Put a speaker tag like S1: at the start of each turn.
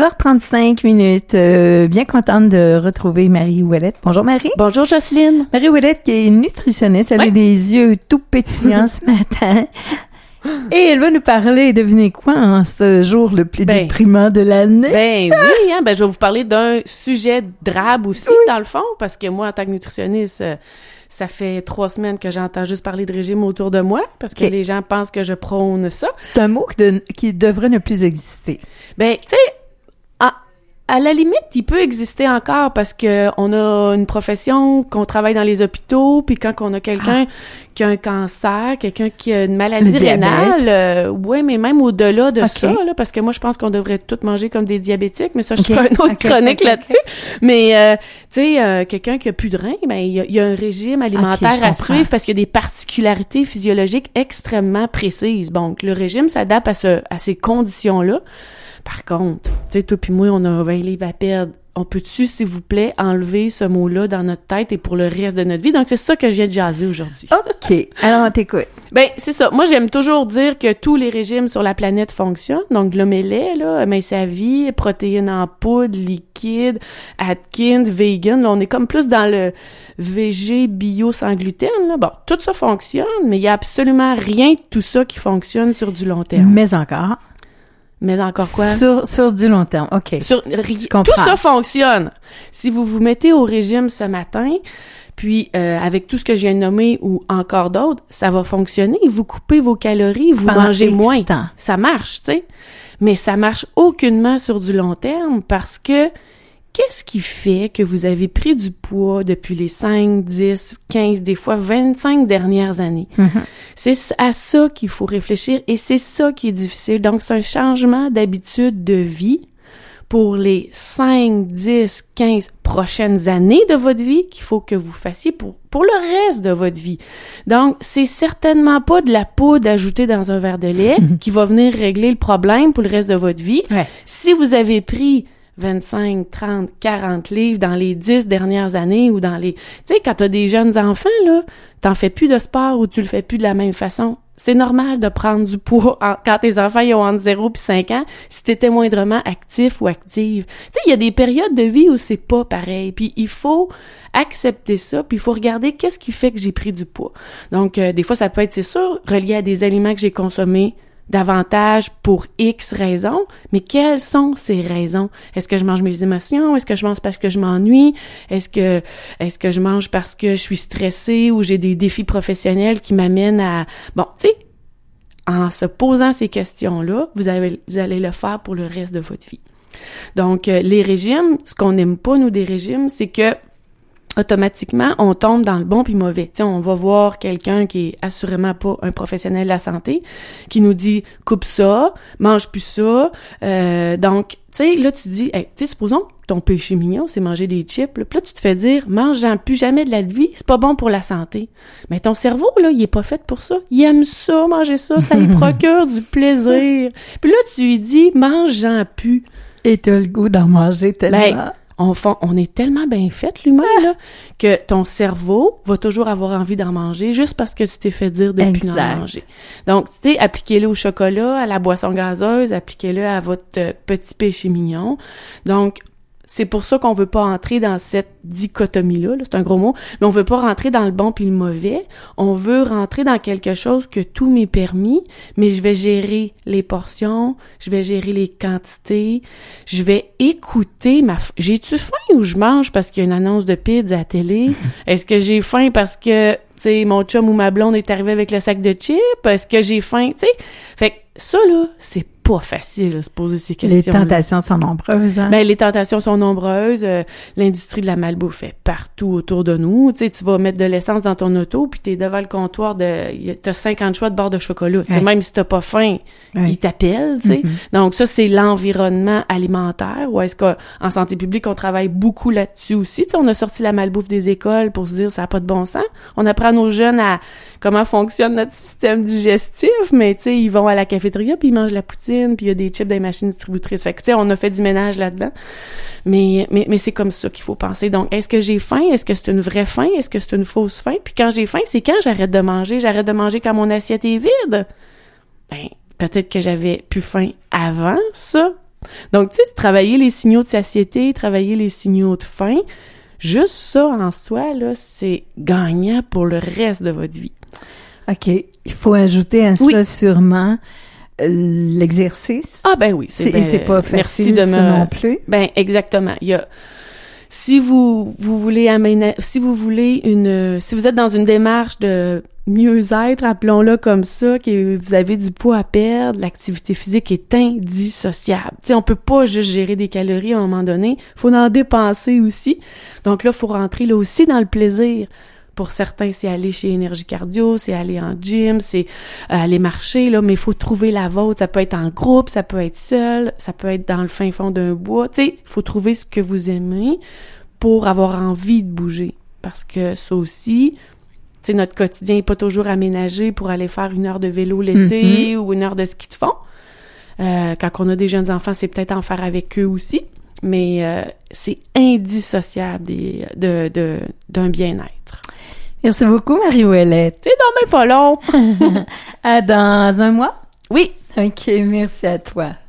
S1: 9h35 minutes. Bien contente de retrouver Marie Ouellette. Bonjour Marie.
S2: Bonjour Jocelyne.
S1: Marie Ouellette qui est nutritionniste. Elle a des yeux tout pétillants ce matin. Et elle va nous parler, devinez quoi, en ce jour le plus déprimant de l'année?
S2: Oui, je vais vous parler d'un sujet drabe aussi, dans le fond, parce que moi, en tant que nutritionniste, ça fait 3 semaines que j'entends juste parler de régime autour de moi, parce que les gens pensent que je prône ça.
S1: C'est un mot qui devrait ne plus exister.
S2: Tu sais, à la limite, il peut exister encore parce que on a une profession, qu'on travaille dans les hôpitaux, puis quand on a quelqu'un qui a un cancer, quelqu'un qui a une maladie rénale, mais même au-delà de ça, là, parce que moi, je pense qu'on devrait tous manger comme des diabétiques, mais ça, je ferai une autre chronique là-dessus. Mais, tu sais, quelqu'un qui a plus de reins, il y a un régime alimentaire à suivre parce qu'il y a des particularités physiologiques extrêmement précises. Donc, le régime s'adapte à ces conditions-là. Par contre, tu sais, toi puis moi, on a 20 livres à perdre. On peut-tu, s'il vous plaît, enlever ce mot-là dans notre tête et pour le reste de notre vie? Donc, c'est ça que je viens de jaser aujourd'hui.
S1: OK. Alors, on t'écoute.
S2: C'est ça. Moi, j'aime toujours dire que tous les régimes sur la planète fonctionnent. Donc, l'omélet, là, mince à vie, protéines en poudre, liquide, Atkins, vegan. Là, on est comme plus dans le végé bio sans gluten, là. Bon, tout ça fonctionne, mais il y a absolument rien de tout ça qui fonctionne sur du long terme.
S1: Mais encore quoi? Sur du long terme, OK.
S2: Tout ça fonctionne. Si vous vous mettez au régime ce matin, puis avec tout ce que je viens de nommer ou encore d'autres, ça va fonctionner. Vous coupez vos calories, vous mangez moins. Ça marche, tu sais. Mais ça marche aucunement sur du long terme parce que qu'est-ce qui fait que vous avez pris du poids depuis les 5, 10, 15, des fois 25 dernières années? Mm-hmm. C'est à ça qu'il faut réfléchir et c'est ça qui est difficile. Donc, c'est un changement d'habitude de vie pour les 5, 10, 15 prochaines années de votre vie qu'il faut que vous fassiez pour le reste de votre vie. Donc, c'est certainement pas de la poudre ajoutée dans un verre de lait qui va venir régler le problème pour le reste de votre vie. Ouais. Si vous avez pris 25, 30, 40 livres dans les 10 dernières années ou dans les... Tu sais, quand t'as des jeunes enfants, là, t'en fais plus de sport ou tu le fais plus de la même façon. C'est normal de prendre du poids quand tes enfants ils ont entre 0 et 5 ans si t'étais moindrement actif ou active. Tu sais, il y a des périodes de vie où c'est pas pareil. Puis il faut accepter ça, puis il faut regarder qu'est-ce qui fait que j'ai pris du poids. Donc, des fois, ça peut être, c'est sûr, relié à des aliments que j'ai consommés davantage pour X raisons, mais quelles sont ces raisons? Est-ce que je mange mes émotions? Est-ce que je mange parce que je m'ennuie? Est-ce que je mange parce que je suis stressée ou j'ai des défis professionnels qui m'amènent à... Bon, tu sais, en se posant ces questions-là, vous allez le faire pour le reste de votre vie. Donc, les régimes, ce qu'on n'aime pas, nous, des régimes, c'est que automatiquement, on tombe dans le bon puis mauvais. Tu sais, on va voir quelqu'un qui est assurément pas un professionnel de la santé, qui nous dit « coupe ça, mange plus ça ». Donc, tu sais, là, tu dis, hey, tu sais, supposons que ton péché mignon, c'est manger des chips. Là. Puis là, tu te fais dire « mange-en plus jamais de la vie, c'est pas bon pour la santé ». Mais ton cerveau, là, il est pas fait pour ça. Il aime ça, manger ça, ça lui procure du plaisir. Puis là, tu lui dis « mange-en plus ».
S1: Et t'as le goût d'en manger tellement...
S2: On est tellement bien fait, l'humain, là, que ton cerveau va toujours avoir envie d'en manger juste parce que tu t'es fait dire de plus en manger. Donc, tu sais, appliquez-le au chocolat, à la boisson gazeuse, appliquez-le à votre petit péché mignon. Donc, c'est pour ça qu'on veut pas entrer dans cette dichotomie-là, là, c'est un gros mot, mais on veut pas rentrer dans le bon puis le mauvais. On veut rentrer dans quelque chose que tout m'est permis, mais je vais gérer les portions, je vais gérer les quantités, je vais écouter j'ai-tu faim ou je mange parce qu'il y a une annonce de pizza à la télé? Est-ce que j'ai faim parce que, tu sais, mon chum ou ma blonde est arrivé avec le sac de chips? Est-ce que j'ai faim? Tu sais, fait que ça, là, c'est pas facile de se poser ces questions.
S1: Les tentations sont nombreuses, hein?
S2: Les tentations sont nombreuses. L'industrie de la malbouffe est partout autour de nous. Tu sais, tu vas mettre de l'essence dans ton auto, puis t'es devant le comptoir t'as 50 choix de barres de chocolat. Ouais. Même si t'as pas faim, ils t'appellent, tu sais. Mm-hmm. Donc ça, c'est l'environnement alimentaire. Ou est-ce qu'en santé publique, on travaille beaucoup là-dessus aussi? Tu sais, on a sorti la malbouffe des écoles pour se dire ça n'a pas de bon sens. On apprend à nos jeunes à comment fonctionne notre système digestif, mais tu sais, ils vont à la cafétéria puis ils mangent la poutine, puis il y a des chips dans les machines distributrices. Fait que tu sais, on a fait du ménage là-dedans. Mais c'est comme ça qu'il faut penser. Donc, est-ce que j'ai faim? Est-ce que c'est une vraie faim? Est-ce que c'est une fausse faim? Puis quand j'ai faim, c'est quand j'arrête de manger. J'arrête de manger quand mon assiette est vide. Peut-être que j'avais plus faim avant ça. Donc, tu sais, travailler les signaux de satiété, travailler les signaux de faim, juste ça en soi, là, c'est gagnant pour le reste de votre vie.
S1: OK. Il faut ajouter à ça sûrement l'exercice.
S2: Ah ben oui.
S1: C'est pas facile ça non plus.
S2: Ben exactement. Il y a... Si vous voulez si vous êtes dans une démarche de mieux-être, appelons-le comme ça, que vous avez du poids à perdre, l'activité physique est indissociable. Tu sais, on peut pas juste gérer des calories à un moment donné, faut en dépenser aussi. Donc là, faut rentrer là aussi dans le plaisir. Pour certains, c'est aller chez Énergie Cardio, c'est aller en gym, c'est aller marcher, là, mais il faut trouver la vôtre. Ça peut être en groupe, ça peut être seul, ça peut être dans le fin fond d'un bois. Tu sais, il faut trouver ce que vous aimez pour avoir envie de bouger. Parce que ça aussi, tu sais, notre quotidien n'est pas toujours aménagé pour aller faire 1 heure de vélo l'été ou 1 heure de ski de fond. Quand on a des jeunes enfants, c'est peut-être en faire avec eux aussi. Mais c'est indissociable d'un bien-être.
S1: Merci beaucoup, Marie-Ouellette.
S2: C'est donc même pas long.
S1: À dans un mois?
S2: Oui.
S1: OK, merci à toi.